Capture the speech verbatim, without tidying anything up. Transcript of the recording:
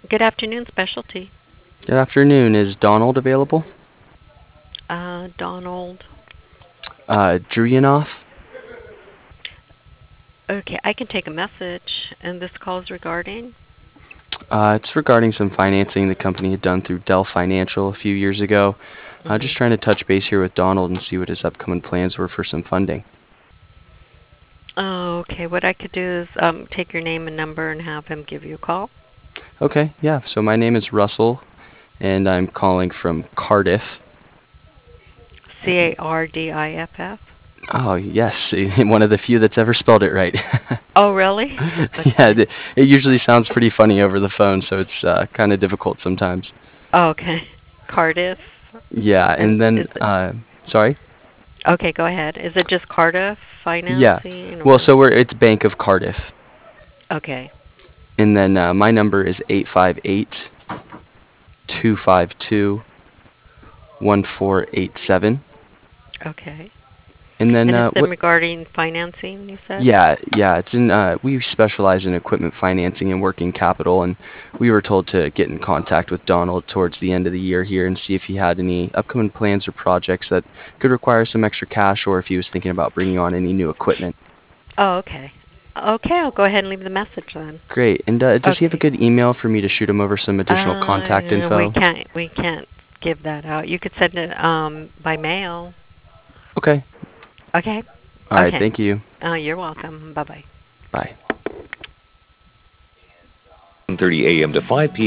Good afternoon, specialty. Good afternoon. Is Donald available? Uh, Donald. Uh, Druyanoff? Okay, I can take a message, and this call is regarding. Uh, it's regarding some financing the company had done through Dell Financial a few years ago. Uh, Hmm. just trying to touch base here with Donald and see what his upcoming plans were for some funding. Oh, okay. What I could do is um, take your name and number and have him give you a call. Okay, yeah. So my name is Russell, and I'm calling from Cardiff. C A R D I F F. Oh, yes, one of the few that's ever spelled it right. Oh, really? Yeah, Okay. it it usually sounds pretty funny over the phone, so it's uh, kind of difficult sometimes. Oh, okay. Cardiff. Yeah, And and then, is it? uh, sorry? Okay, go ahead. Is it just Cardiff Yeah. financing Well, or? so we're it's Bank of Cardiff. Okay. And then uh, my number is eight five eight, two five two, one four eight seven. Okay. And then And it's uh, in what? regarding financing, you said? Yeah, yeah. It's in. Uh, we specialize in equipment financing and working capital, and we were told to get in contact with Donald towards the end of the year here and see if he had any upcoming plans or projects that could require some extra cash, or if he was thinking about bringing on any new equipment. Oh, okay. Okay, I'll go ahead and leave the message then. Great. And uh, does he have a Okay. good email for me to shoot him over some additional contact Uh, we info? can't we can't give that out. You could send it um by mail. Okay. Okay. All right. Okay. Thank you. Oh, you're welcome. Bye bye. Bye. one thirty a m to five p m